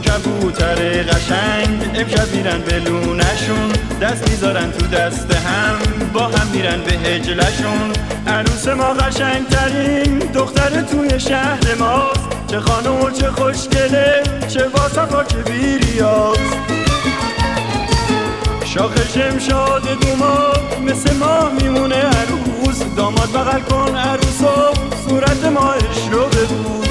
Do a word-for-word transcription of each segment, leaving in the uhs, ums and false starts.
کبوتر قشنگ امشب میرن به لونشون، دست میذارن تو دست هم، با هم میرن به هجلشون. عروس ما قشنگ ترین دختر توی شهر ماست، چه خانم و چه خوشگله، چه باصفا چه بیریاست. شاخش امشاد دوماد مثل ماه میمونه عروس، داماد بغل کن عروسو صورت ماهش رو ببوس.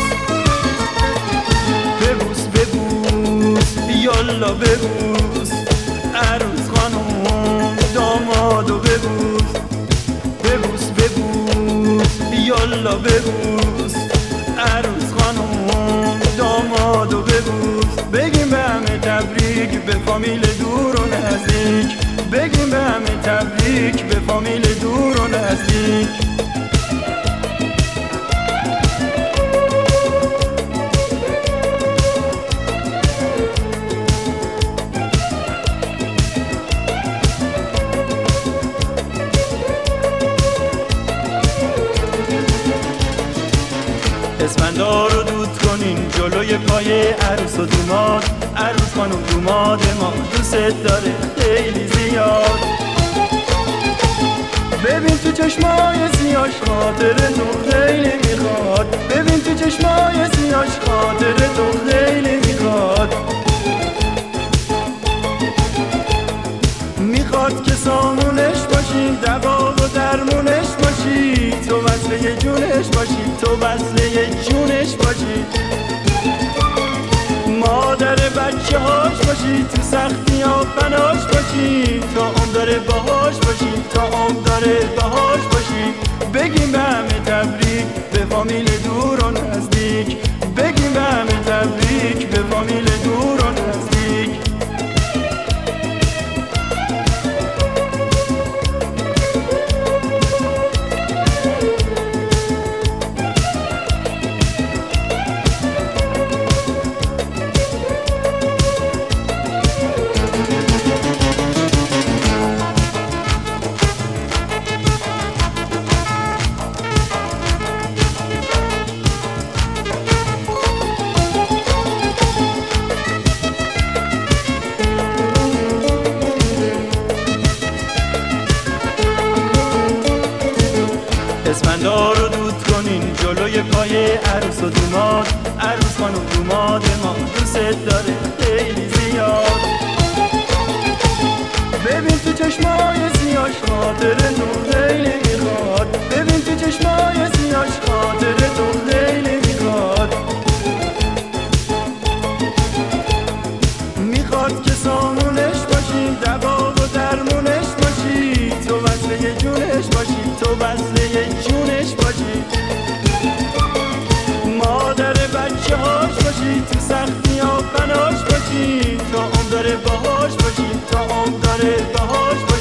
ببوس ببوس یالا ببوس، عروس خانم دامادو ببوس. ببوس ببوس یالا ببوس، عروس خانم دامادو ببوس. بگیم به همه تبریک به فامیل دور و نزدیک، بگیم به همه تبریک به فامیل دور و نزدیک. اسفندار رو دود کنین جلوی پای عروس و دوماد، عروس خانم دوماد ما دوست داره خیلی زیاد. ببین تو چشمای سیاش خاطر تو خیلی میخواد، ببین تو چشمای سیاش خاطر تو خیلی میخواد. میخواد که سامونش باشی، دوا و درمونش باشی، تو وصله جونش باشی، تو وصله جونش باشی. مادر بچه هاش باشی، تو سختی ها پناش باشی، تا عمر داره باهاش باشی، تا عمر داره باهاش باشی. بگیم به همه تبریک به فامیل دور و نزدیک، بگیم به همه تبریک به فامیل دور و نزدیک. اسفندار رو دود کنین جلوی پای عروس و دوماد، عروس خانم دوماد ما دوست داره خیلی زیاد. ببین تو چشمای سیاش خاطر تو خیلی میخواد، ببین تو چشمای سیاش خاطر تو خیلی میخواد. میخواد که سامونش باشی، دوا و درمونش باشی، تو وصله جونش باشی، تو وصله جونش باشی. مادر بچه هاش باشی، تو سختی ها پناش باشی، تا عمر داره باهاش باشی، تا عمر داره باهاش باشی.